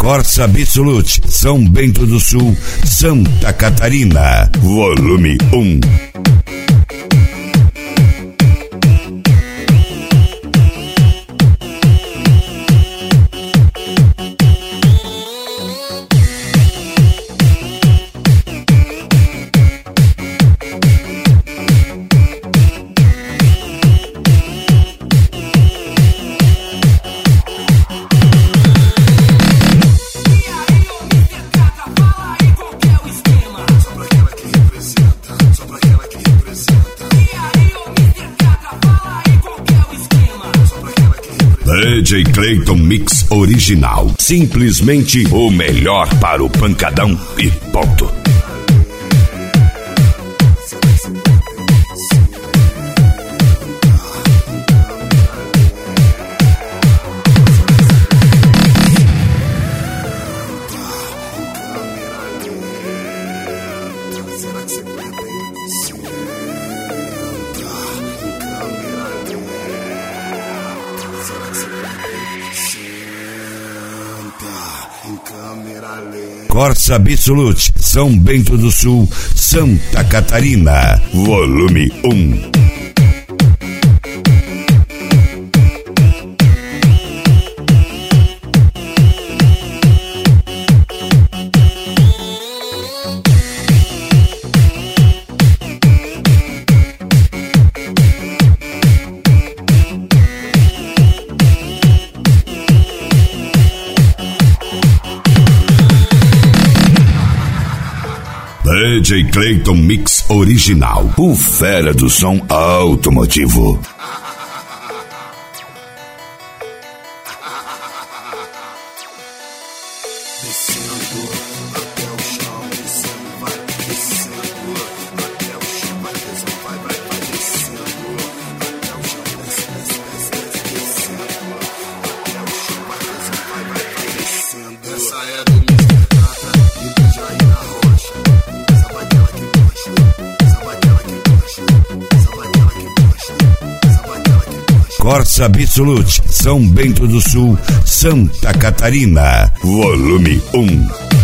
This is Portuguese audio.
Corsa Absolute, São Bento do Sul, Santa Catarina. Volume 1. DJ Clayton Mix Original. Simplesmente o melhor para o pancadão e ponto. Corsa Absolute, São Bento do Sul, Santa Catarina. Volume 1. DJ Clayton Mix Original, o fera do som automotivo. Corsa Absolute, São Bento do Sul, Santa Catarina. Volume 1.